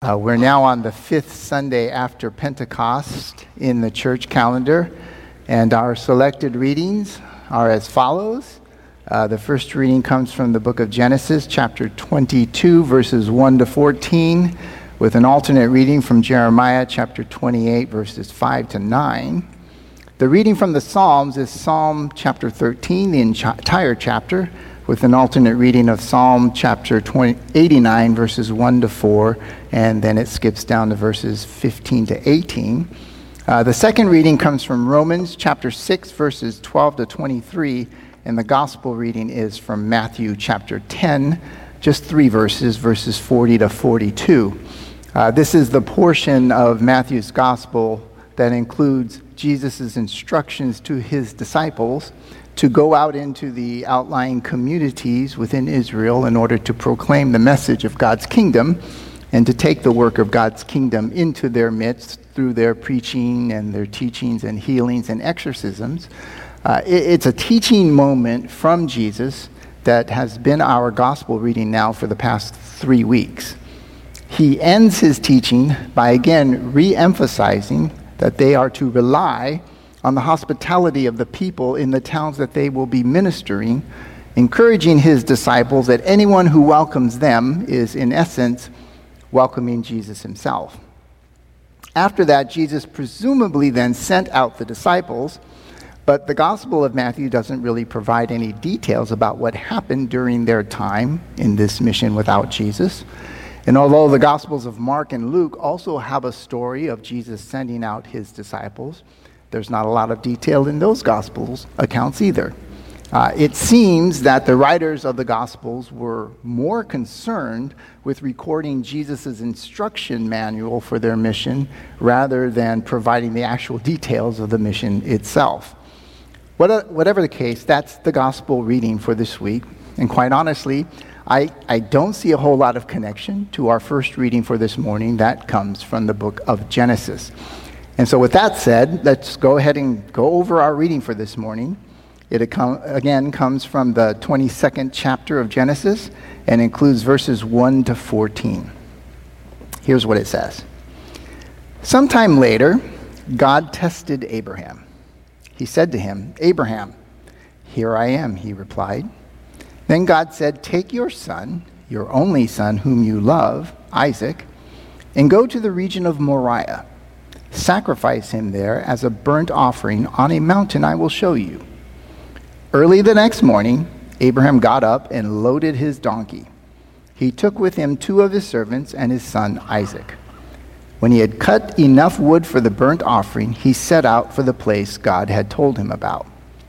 We're now on the fifth Sunday after Pentecost in the church calendar, and our selected readings are as follows. The first reading comes from the book of Genesis, chapter 22, verses 1 to 14, with an alternate reading from Jeremiah, chapter 28, verses 5 to 9. The reading from the Psalms is Psalm chapter 13, the entire chapter, with an alternate reading of Psalm chapter 89, verses 1 to 4, and then it skips down to verses 15 to 18. The second reading comes from Romans chapter 6, verses 12 to 23, and the gospel reading is from Matthew chapter 10, just 3 verses, verses 40 to 42. This is the portion of Matthew's gospel that includes Jesus' instructions to his disciples to go out into the outlying communities within Israel in order to proclaim the message of God's kingdom and to take the work of God's kingdom into their midst through their preaching and their teachings and healings and exorcisms. It's a teaching moment from Jesus that has been our gospel reading now for the past 3 weeks. He ends his teaching by again re-emphasizing that they are to rely on the hospitality of the people in the towns that they will be ministering, encouraging his disciples that anyone who welcomes them is, in essence, welcoming Jesus himself. After that, Jesus presumably then sent out the disciples, but the Gospel of Matthew doesn't really provide any details about what happened during their time in this mission without Jesus. And although the Gospels of Mark and Luke also have a story of Jesus sending out his disciples, there's not a lot of detail in those Gospels accounts either. It seems that the writers of the Gospels were more concerned with recording Jesus' instruction manual for their mission rather than providing the actual details of the mission itself. Whatever the case, that's the Gospel reading for this week. And quite honestly, I don't see a whole lot of connection to our first reading for this morning. That comes from the book of Genesis. And so with that said, let's go ahead and go over our reading for this morning. It again comes from the 22nd chapter of Genesis and includes verses 1 to 14. Here's what it says. Sometime later, God tested Abraham. He said to him, "Abraham." "Here I am," he replied. Then God said, "Take your son, your only son whom you love, Isaac, and go to the region of Moriah. Sacrifice him there as a burnt offering on a mountain I will show you." Early the next morning, Abraham got up and loaded his donkey. He took with him 2 of his servants and his son Isaac. When he had cut enough wood for the burnt offering, he set out for the place God had told him about.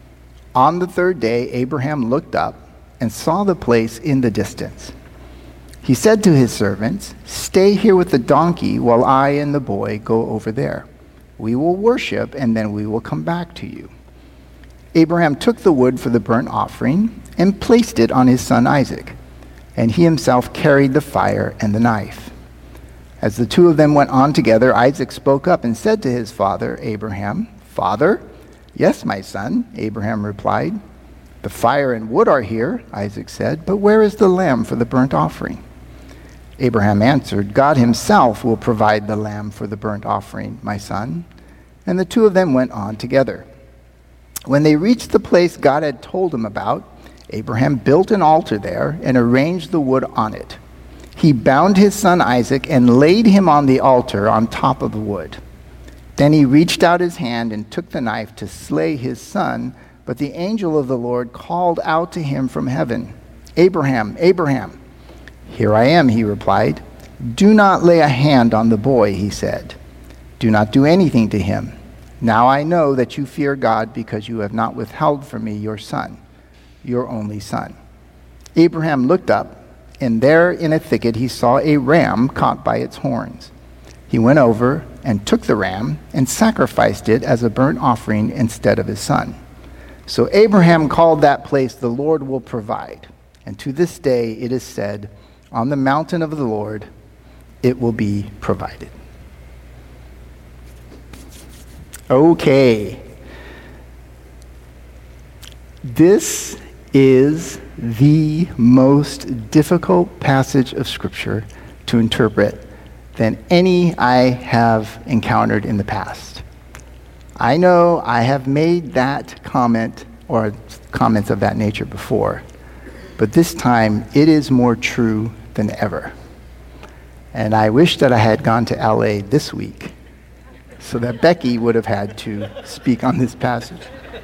On the 3rd day, Abraham looked up and saw the place in the distance. He said to his servants, "Stay here with the donkey while I and the boy go over there. We will worship, and then we will come back to you." Abraham took the wood for the burnt offering and placed it on his son Isaac, and he himself carried the fire and the knife. As the 2 of them went on together, Isaac spoke up and said to his father Abraham, "Father?" "Yes, my son," Abraham replied. "The fire and wood are here," Isaac said, "but where is the lamb for the burnt offering?" Abraham answered, "God himself will provide the lamb for the burnt offering, my son." And the 2 of them went on together. When they reached the place God had told him about, Abraham built an altar there and arranged the wood on it. He bound his son Isaac and laid him on the altar on top of the wood. Then he reached out his hand and took the knife to slay his son, but the angel of the Lord called out to him from heaven, "Abraham, Abraham." "Here I am," he replied. "Do not lay a hand on the boy," he said. "Do not do anything to him. Now I know that you fear God because you have not withheld from me your son, your only son." Abraham looked up, and there in a thicket he saw a ram caught by its horns. He went over and took the ram and sacrificed it as a burnt offering instead of his son. So Abraham called that place, "The Lord will provide." And to this day it is said, "On the mountain of the Lord it will be provided." Okay. This is the most difficult passage of Scripture to interpret than any I have encountered in the past. I know I have made that comment or comments of that nature before, but this time it is more true than ever. And I wish that I had gone to LA this week so that Becky would have had to speak on this passage.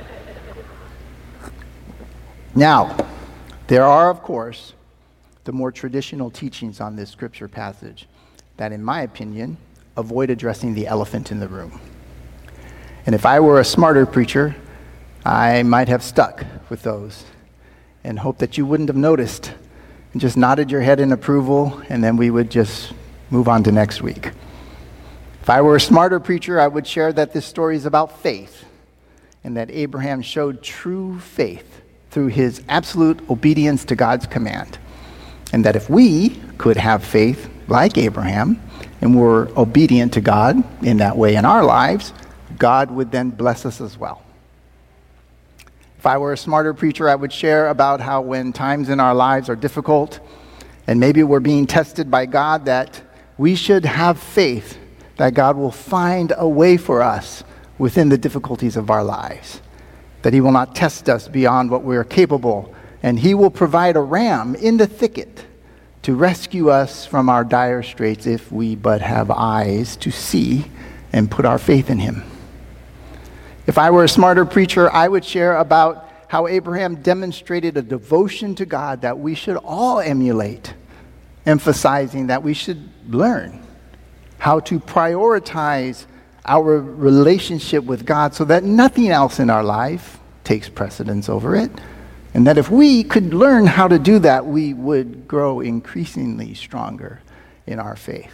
Now, there are, of course, the more traditional teachings on this scripture passage that, in my opinion, avoid addressing the elephant in the room. And if I were a smarter preacher, I might have stuck with those and hoped that you wouldn't have noticed and just nodded your head in approval, and then we would just move on to next week. If I were a smarter preacher, I would share that this story is about faith and that Abraham showed true faith through his absolute obedience to God's command. And that if we could have faith like Abraham and were obedient to God in that way in our lives, God would then bless us as well. If I were a smarter preacher, I would share about how when times in our lives are difficult and maybe we're being tested by God, that we should have faith that God will find a way for us within the difficulties of our lives, that he will not test us beyond what we are capable, and he will provide a ram in the thicket to rescue us from our dire straits if we but have eyes to see and put our faith in him. If I were a smarter preacher, I would share about how Abraham demonstrated a devotion to God that we should all emulate, emphasizing that we should learn how to prioritize our relationship with God so that nothing else in our life takes precedence over it. And that if we could learn how to do that, we would grow increasingly stronger in our faith.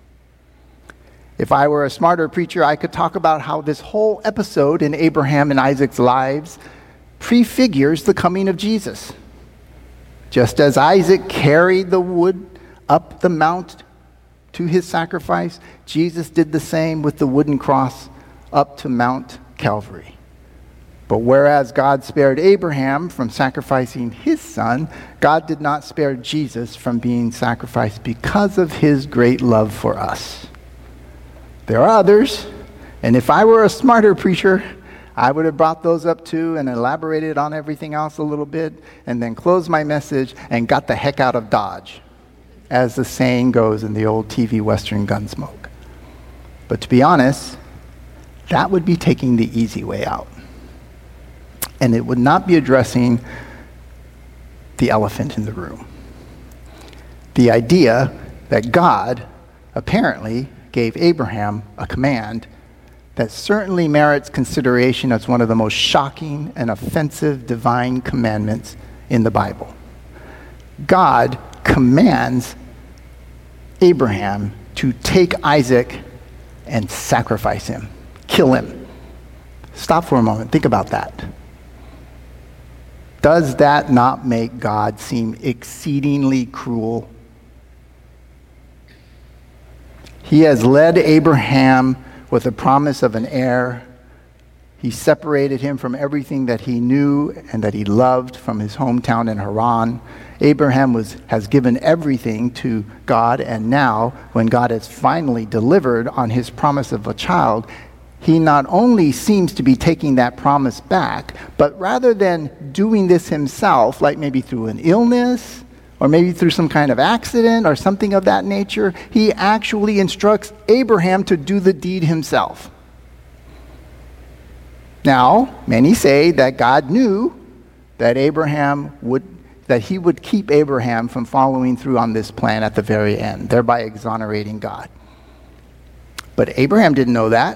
If I were a smarter preacher, I could talk about how this whole episode in Abraham and Isaac's lives prefigures the coming of Jesus. Just as Isaac carried the wood up the mount to his sacrifice, Jesus did the same with the wooden cross up to Mount Calvary. But whereas God spared Abraham from sacrificing his son, God did not spare Jesus from being sacrificed because of his great love for us. There are others, and if I were a smarter preacher, I would have brought those up too and elaborated on everything else a little bit and then closed my message and got the heck out of Dodge, as the saying goes in the old TV Western Gunsmoke. But to be honest, that would be taking the easy way out. And it would not be addressing the elephant in the room. The idea that God apparently gave Abraham a command that certainly merits consideration as one of the most shocking and offensive divine commandments in the Bible. God commands Abraham to take Isaac and sacrifice him, kill him. Stop for a moment, think about that. Does that not make God seem exceedingly cruel? He has led Abraham with the promise of an heir. He separated him from everything that he knew and that he loved from his hometown in Haran. Abraham has given everything to God, and now, when God has finally delivered on his promise of a child, he not only seems to be taking that promise back, but rather than doing this himself, like maybe through an illness, or maybe through some kind of accident or something of that nature, he actually instructs Abraham to do the deed himself. Now, many say that God knew that he would keep Abraham from following through on this plan at the very end, thereby exonerating God. But Abraham didn't know that.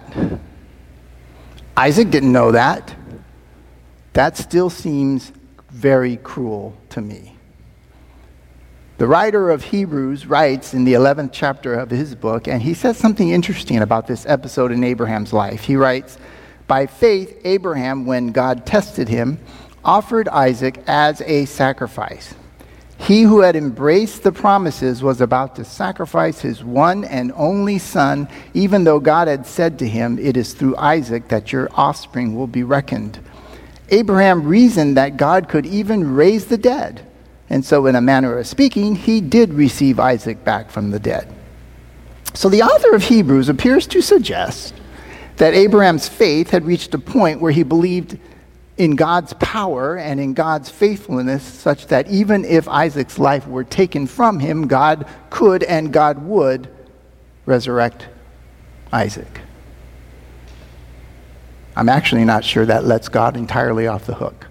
Isaac didn't know that. That still seems very cruel to me. The writer of Hebrews writes in the 11th chapter of his book, and he says something interesting about this episode in Abraham's life. He writes, "By faith, Abraham, when God tested him, offered Isaac as a sacrifice. He who had embraced the promises was about to sacrifice his one and only son, even though God had said to him, 'It is through Isaac that your offspring will be reckoned.' Abraham reasoned that God could even raise the dead. And so in a manner of speaking, he did receive Isaac back from the dead. So the author of Hebrews appears to suggest that Abraham's faith had reached a point where he believed in God's power and in God's faithfulness, such that even if Isaac's life were taken from him, God could and God would resurrect Isaac. I'm actually not sure that lets God entirely off the hook.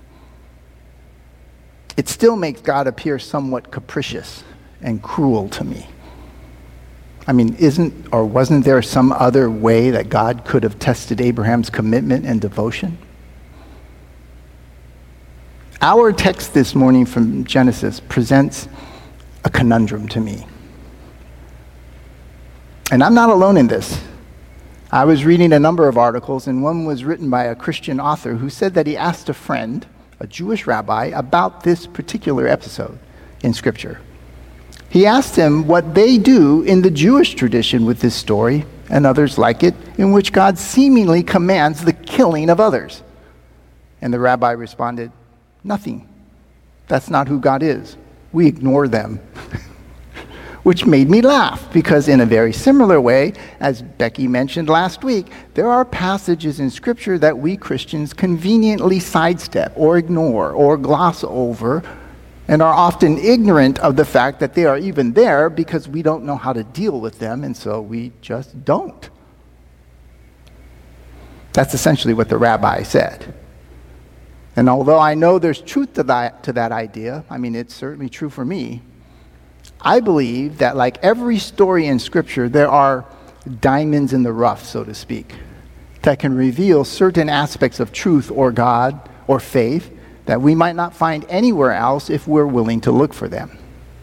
It still makes God appear somewhat capricious and cruel to me. I mean, wasn't there some other way that God could have tested Abraham's commitment and devotion? Our text this morning from Genesis presents a conundrum to me. And I'm not alone in this. I was reading a number of articles, and one was written by a Christian author who said that he asked a friend, a Jewish rabbi, about this particular episode in Scripture. He asked him what they do in the Jewish tradition with this story and others like it, in which God seemingly commands the killing of others. And the rabbi responded, "Nothing. That's not who God is. We ignore them." Which made me laugh, because in a very similar way, as Becky mentioned last week, there are passages in Scripture that we Christians conveniently sidestep or ignore or gloss over, and are often ignorant of the fact that they are even there because we don't know how to deal with them, and so we just don't. That's essentially what the rabbi said. And although I know there's truth to that idea, I mean, it's certainly true for me, I believe that like every story in Scripture, there are diamonds in the rough, so to speak, that can reveal certain aspects of truth or God or faith that we might not find anywhere else if we're willing to look for them.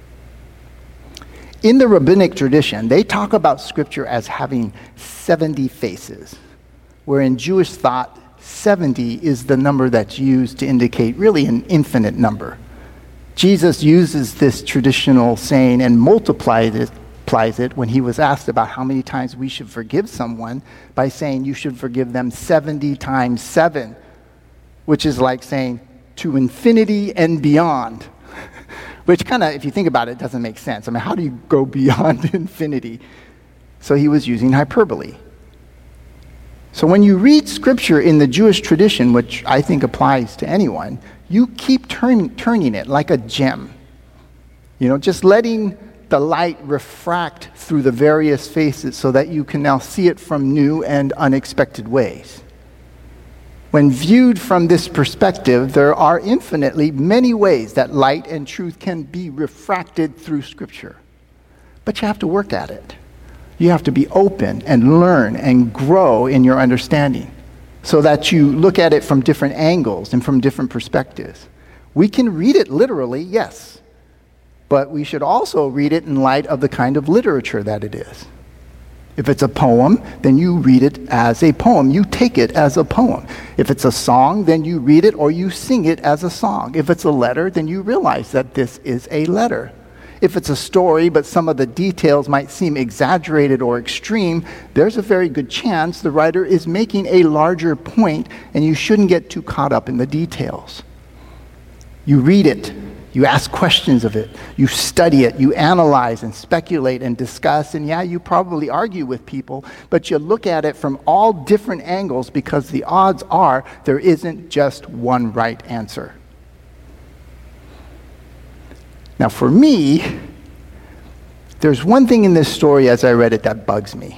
In the rabbinic tradition, they talk about Scripture as having 70 faces, where in Jewish thought, 70 is the number that's used to indicate really an infinite number. Jesus uses this traditional saying and multiplies it when he was asked about how many times we should forgive someone by saying you should forgive them 70 times 7, which is like saying to infinity and beyond, which kind of, if you think about it, doesn't make sense. I mean, how do you go beyond infinity? So he was using hyperbole. So when you read Scripture in the Jewish tradition, which I think applies to anyone, you keep turning it like a gem. Just letting the light refract through the various faces so that you can now see it from new and unexpected ways. When viewed from this perspective, there are infinitely many ways that light and truth can be refracted through Scripture. But you have to work at it. You have to be open and learn and grow in your understanding so that you look at it from different angles and from different perspectives. We can read it literally, yes, but we should also read it in light of the kind of literature that it is. If it's a poem, then you read it as a poem. You take it as a poem. If it's a song, then you read it or you sing it as a song. If it's a letter, then you realize that this is a letter. If it's a story, but some of the details might seem exaggerated or extreme, there's a very good chance the writer is making a larger point, and you shouldn't get too caught up in the details. You read it. You ask questions of it. You study it. You analyze and speculate and discuss. And yeah, you probably argue with people, but you look at it from all different angles because the odds are there isn't just one right answer. Now, for me, there's one thing in this story as I read it that bugs me.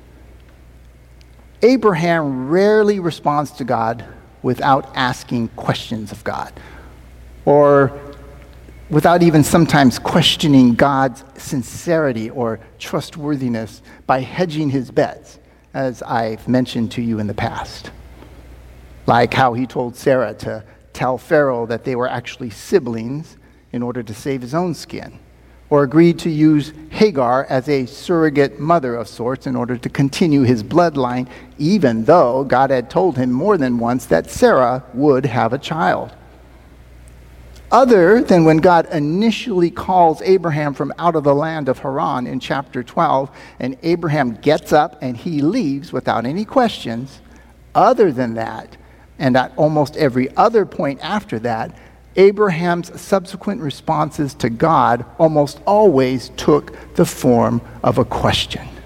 Abraham rarely responds to God without asking questions of God, or without even sometimes questioning God's sincerity or trustworthiness by hedging his bets, as I've mentioned to you in the past. Like how he told Sarah to tell Pharaoh that they were actually siblings in order to save his own skin, or agreed to use Hagar as a surrogate mother of sorts in order to continue his bloodline, even though God had told him more than once that Sarah would have a child. Other than when God initially calls Abraham from out of the land of Haran in chapter 12, and Abraham gets up and he leaves without any questions, other than that, and at almost every other point after that, Abraham's subsequent responses to God almost always took the form of a question.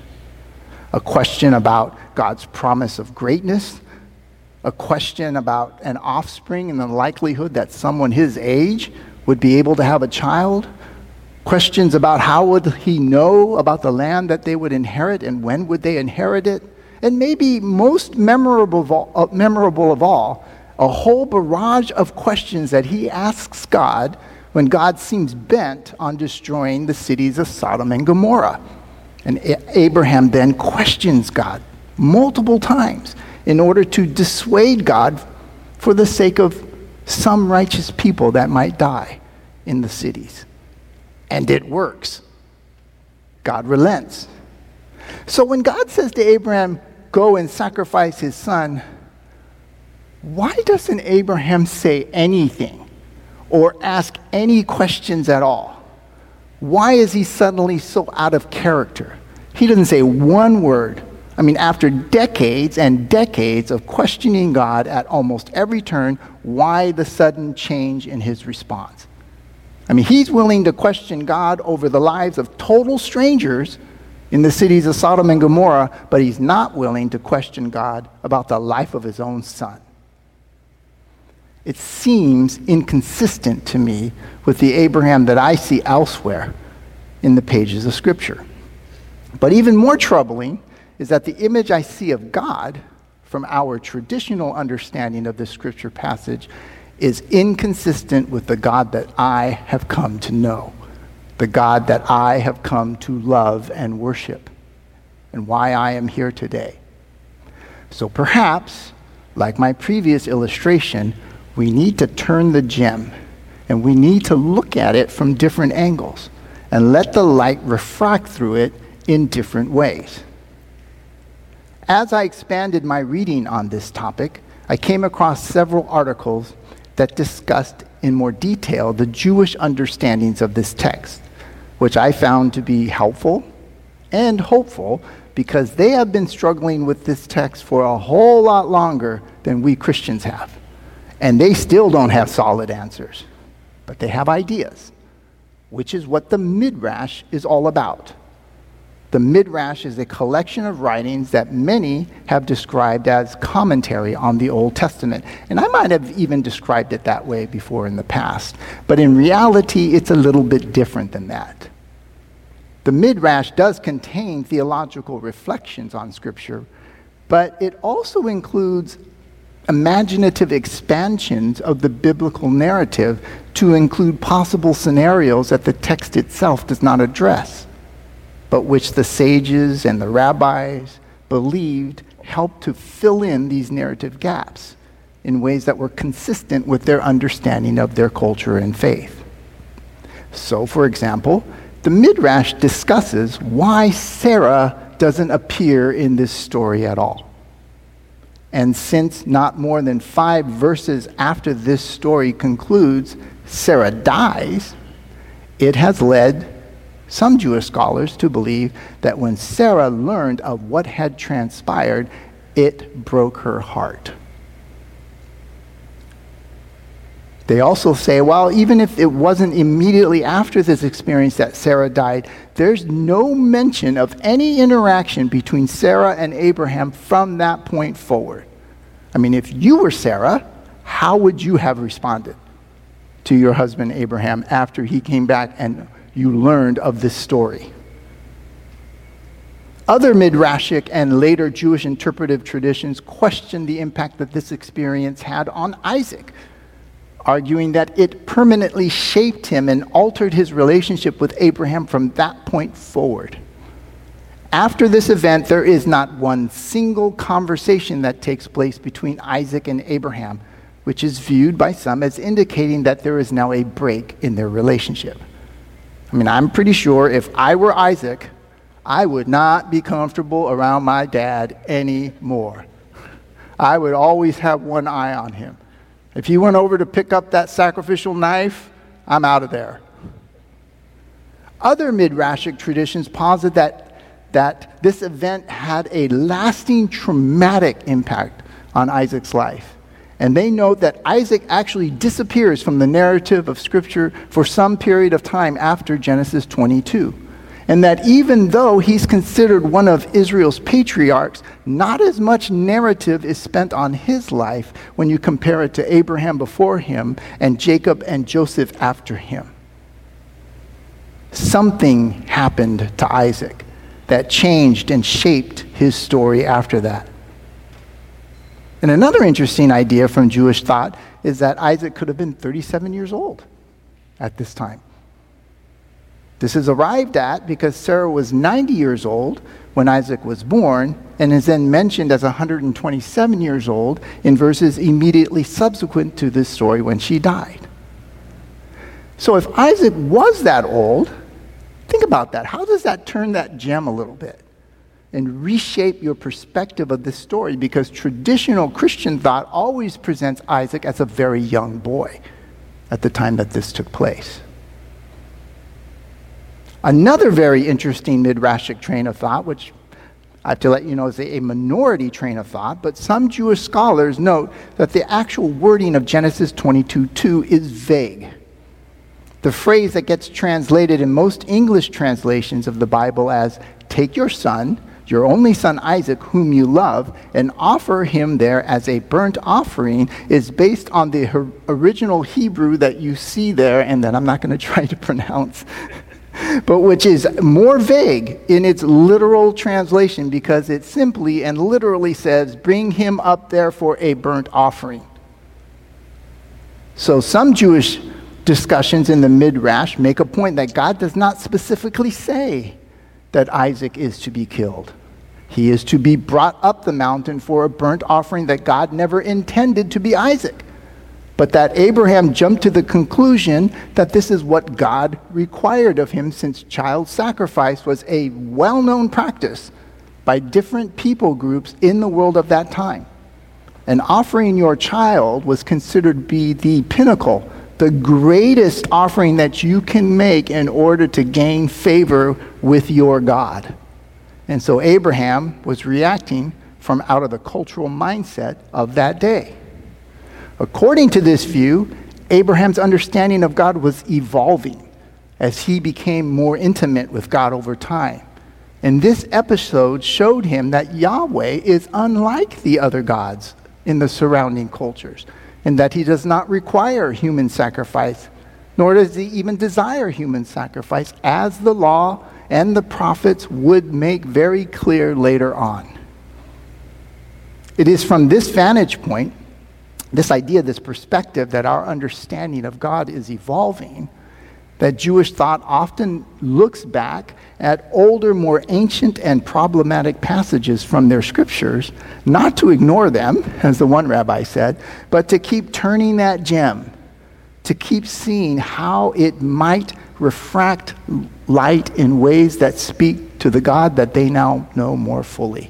a question about God's promise of greatness, a question about an offspring and the likelihood that someone his age would be able to have a child, questions about how would he know about the land that they would inherit and when would they inherit it, and maybe most memorable of all, a whole barrage of questions that he asks God when God seems bent on destroying the cities of Sodom and Gomorrah. And Abraham then questions God multiple times in order to dissuade God for the sake of some righteous people that might die in the cities. And it works. God relents. So when God says to Abraham, go and sacrifice his son, why doesn't Abraham say anything or ask any questions at all? Why is he suddenly so out of character? He doesn't say one word. I mean, after decades and decades of questioning God at almost every turn, why the sudden change in his response? I mean, he's willing to question God over the lives of total strangers in the cities of Sodom and Gomorrah, but he's not willing to question God about the life of his own son. It seems inconsistent to me with the Abraham that I see elsewhere in the pages of Scripture. But even more troubling is that the image I see of God from our traditional understanding of this Scripture passage is inconsistent with the God that I have come to know, the God that I have come to love and worship, and why I am here today. So perhaps, like my previous illustration, we need to turn the gem, and we need to look at it from different angles, and let the light refract through it in different ways. As I expanded my reading on this topic, I came across several articles that discussed in more detail the Jewish understandings of this text, which I found to be helpful and hopeful because they have been struggling with this text for a whole lot longer than we Christians have. And they still don't have solid answers, but they have ideas, which is what the Midrash is all about. The Midrash is a collection of writings that many have described as commentary on the Old Testament. And I might have even described it that way before in the past. But in reality, it's a little bit different than that. The Midrash does contain theological reflections on Scripture, but it also includes imaginative expansions of the biblical narrative to include possible scenarios that the text itself does not address, but which the sages and the rabbis believed helped to fill in these narrative gaps in ways that were consistent with their understanding of their culture and faith. So, for example, the Midrash discusses why Sarah doesn't appear in this story at all. And since not more than 5 verses after this story concludes, Sarah dies, it has led some Jewish scholars to believe that when Sarah learned of what had transpired, it broke her heart. They also say, well, even if it wasn't immediately after this experience that Sarah died, there's no mention of any interaction between Sarah and Abraham from that point forward. I mean, if you were Sarah, how would you have responded to your husband Abraham after he came back and you learned of this story? Other Midrashic and later Jewish interpretive traditions question the impact that this experience had on Isaac, arguing that it permanently shaped him and altered his relationship with Abraham from that point forward. After this event, there is not one single conversation that takes place between Isaac and Abraham, which is viewed by some as indicating that there is now a break in their relationship. I mean, I'm pretty sure if I were Isaac, I would not be comfortable around my dad anymore. I would always have one eye on him. If he went over to pick up that sacrificial knife, I'm out of there. Other Midrashic traditions posit that this event had a lasting traumatic impact on Isaac's life. And they note that Isaac actually disappears from the narrative of Scripture for some period of time after Genesis 22. And that even though he's considered one of Israel's patriarchs, not as much narrative is spent on his life when you compare it to Abraham before him and Jacob and Joseph after him. Something happened to Isaac that changed and shaped his story after that. And another interesting idea from Jewish thought is that Isaac could have been 37 years old at this time. This is arrived at because Sarah was 90 years old when Isaac was born and is then mentioned as 127 years old in verses immediately subsequent to this story when she died. So if Isaac was that old, think about that. How does that turn that gem a little bit and reshape your perspective of this story? Because traditional Christian thought always presents Isaac as a very young boy at the time that this took place. Another very interesting midrashic train of thought, which I have to let you know is a minority train of thought, but some Jewish scholars note that the actual wording of Genesis 22:2 is vague. The phrase that gets translated in most English translations of the Bible as, "Take your son, your only son Isaac, whom you love, and offer him there as a burnt offering," is based on the original Hebrew that you see there, and that I'm not going to try to pronounce, but which is more vague in its literal translation because it simply and literally says, "Bring him up there for a burnt offering." So some Jewish discussions in the Midrash make a point that God does not specifically say that Isaac is to be killed. He is to be brought up the mountain for a burnt offering that God never intended to be Isaac, but that Abraham jumped to the conclusion that this is what God required of him, since child sacrifice was a well-known practice by different people groups in the world of that time. And offering your child was considered to be the pinnacle, the greatest offering that you can make in order to gain favor with your God. And so Abraham was reacting from out of the cultural mindset of that day. According to this view, Abraham's understanding of God was evolving as he became more intimate with God over time. And this episode showed him that Yahweh is unlike the other gods in the surrounding cultures, and that he does not require human sacrifice, nor does he even desire human sacrifice, as the law and the prophets would make very clear later on. It is from this vantage point, this idea, this perspective, that our understanding of God is evolving, that Jewish thought often looks back at older, more ancient and problematic passages from their scriptures, not to ignore them, as the one rabbi said, but to keep turning that gem, to keep seeing how it might refract light in ways that speak to the God that they now know more fully.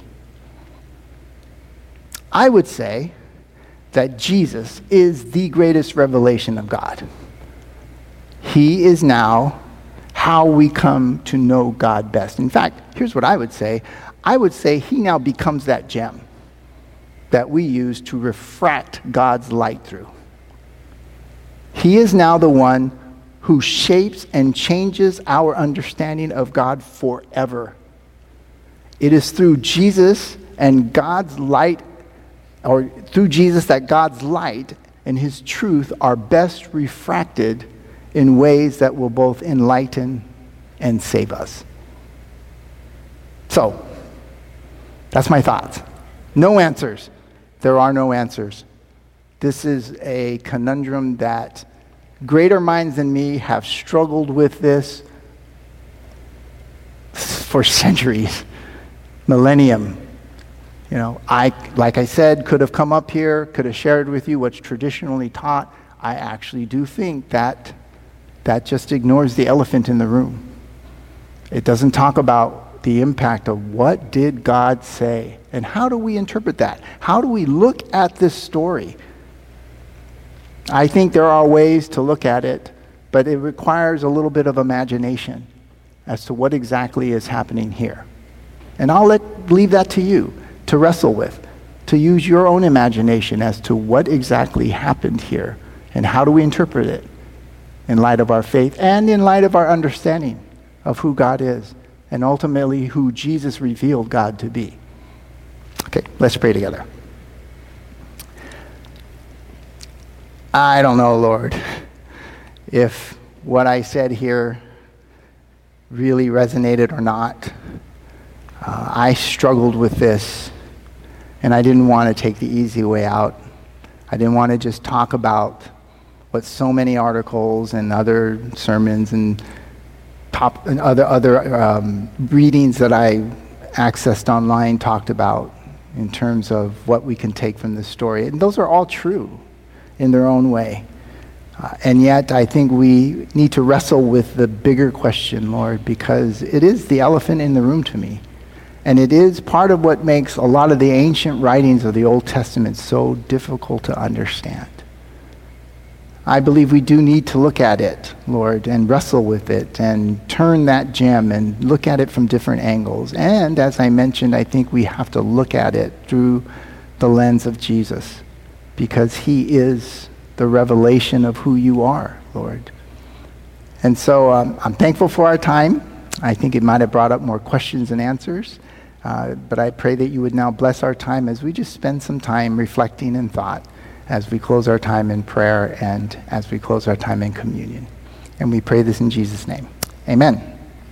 I would say that Jesus is the greatest revelation of God. He is now how we come to know God best. In fact, here's what I would say. I would say he now becomes that gem that we use to refract God's light through. He is now the one who shapes and changes our understanding of God forever. It is through Jesus and God's light, or through Jesus, that God's light and his truth are best refracted in ways that will both enlighten and save us. So, that's my thoughts. No answers. There are no answers. This is a conundrum that greater minds than me have struggled with this for centuries, millennium. You know, like I said, could have come up here, could have shared with you what's traditionally taught. I actually do think that just ignores the elephant in the room. It doesn't talk about the impact of what did God say, and how do we interpret that? How do we look at this story? I think there are ways to look at it, but it requires a little bit of imagination as to what exactly is happening here. And I'll leave that to you to wrestle with, to use your own imagination as to what exactly happened here and how do we interpret it in light of our faith and in light of our understanding of who God is and ultimately who Jesus revealed God to be. Okay, let's pray together. I don't know, Lord, if what I said here really resonated or not. I struggled with this, and I didn't want to take the easy way out. I didn't want to just talk about what so many articles and other sermons and other readings that I accessed online talked about in terms of what we can take from this story. And those are all true in their own way. And yet I think we need to wrestle with the bigger question, Lord, because it is the elephant in the room to me. And it is part of what makes a lot of the ancient writings of the Old Testament so difficult to understand. I believe we do need to look at it, Lord, and wrestle with it and turn that gem and look at it from different angles. And as I mentioned, I think we have to look at it through the lens of Jesus, because he is the revelation of who you are, Lord. And so I'm thankful for our time. I think it might have brought up more questions than answers. But I pray that you would now bless our time as we just spend some time reflecting in thought as we close our time in prayer and as we close our time in communion. And we pray this in Jesus' name. Amen.